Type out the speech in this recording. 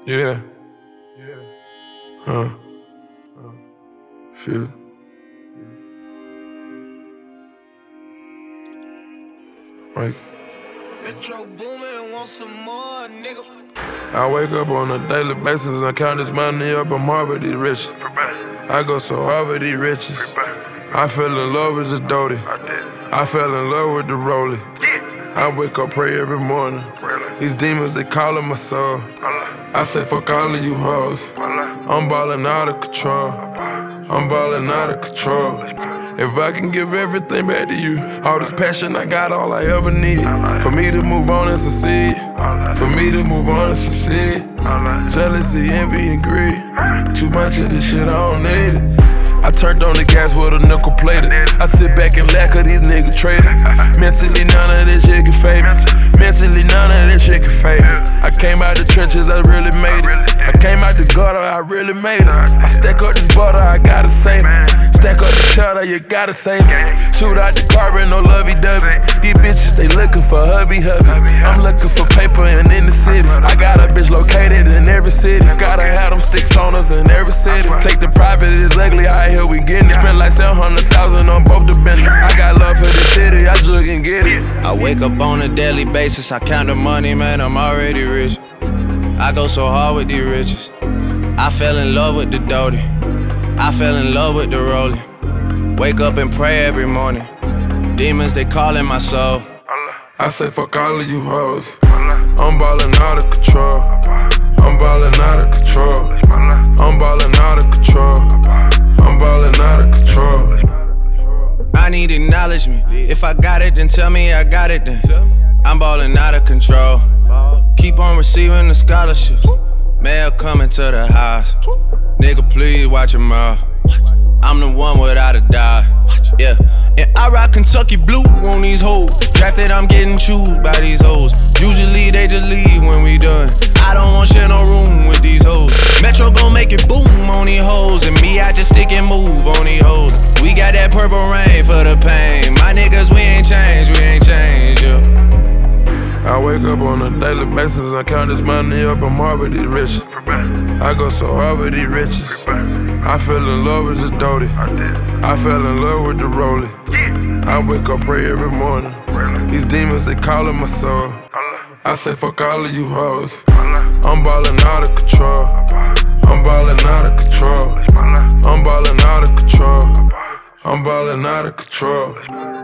Yeah. Huh. Feel. Like. Metro Boomin, want some more, nigga. I wake up on a daily basis and count this money up. I'm hard with these riches. I go so hard with these riches. I fell in love with this Doty. I fell in love with the Rollie. I wake up, pray every morning. These demons, they calling my soul. I say fuck all of you hoes. I'm ballin' out of control. I'm ballin' out of control. If I can give everything back to you, all this passion, I got all I ever needed. For me to move on and succeed. For me to move on and succeed. Jealousy, envy, and greed. Too much of this shit, I don't need it. I turned on the gas with a nickel plated. I sit back and laugh cause these niggas traded. Mentally, none of this shit can fade me. Mentally, none of this shit can fade me. I came out the trenches, I really made it. I came out the gutter, I really made it. I stack up this butter, I gotta save it. Stack up the cheddar, you gotta save it. Shoot out the carbon, no lovey-dovey. These bitches, they looking for hubby. I'm looking for paper and in the city. I got a bitch located in every city. Gotta have them sticks on us in every city. Take the private, it's ugly, out here we getting it. Spend like 700,000 on both the business. I got love for this city, I just can get it. I wake up on a daily basis, I count the money, man, I'm already rich. I go so hard with these riches. I fell in love with the Doty. I fell in love with the Rollie. Wake up and pray every morning. Demons, they calling my soul. I say fuck all of you hoes. I'm ballin' out of control. I'm ballin' out of control. I'm ballin' out of control. I'm ballin' out of control. I need acknowledgement. If I got it, then tell me I got it then. I'm ballin' out of control. Keep on receiving the scholarships. Mail coming to the house. Nigga, please watch your mouth. I'm the one without a doubt. Yeah, and I rock Kentucky blue on these hoes. Drafted, I'm getting chewed by these hoes. Usually they just leave when we done. I don't want share no room with these hoes. Metro gon' make it boom on these hoes. And me, I just stick and move on these hoes. We got that purple rain for the pain. My niggas, we ain't changed, yeah. I wake up on a daily basis and count this money up. I'm hard with these riches. I go so hard with these riches. I fell in love with this Doty. I fell in love with the Rollie. I wake up, pray every morning. These demons, they calling my soul. I say fuck all of you hoes. I'm ballin' out of control. I'm ballin' out of control. I'm ballin' out of control. I'm ballin' out of control.